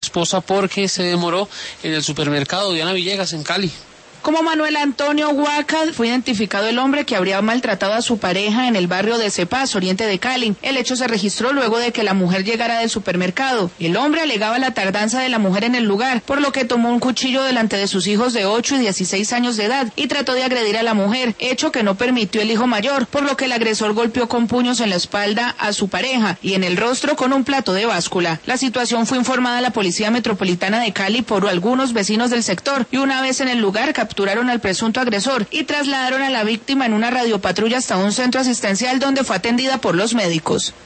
esposa porque se demoró en el supermercado Diana Villegas en Cali. Como Manuel Antonio Huaca fue identificado el hombre que habría maltratado a su pareja en el barrio de Cepaz, oriente de Cali. El hecho se registró luego de que la mujer llegara del supermercado. El hombre alegaba la tardanza de la mujer en el lugar, por lo que tomó un cuchillo delante de sus hijos de 8 y 16 años de edad y trató de agredir a la mujer, hecho que no permitió el hijo mayor, por lo que el agresor golpeó con puños en la espalda a su pareja y en el rostro con un plato de báscula. La situación fue informada a la Policía Metropolitana de Cali por algunos vecinos del sector y una vez en el lugar capturaron al presunto agresor y trasladaron a la víctima en una radiopatrulla hasta un centro asistencial donde fue atendida por los médicos.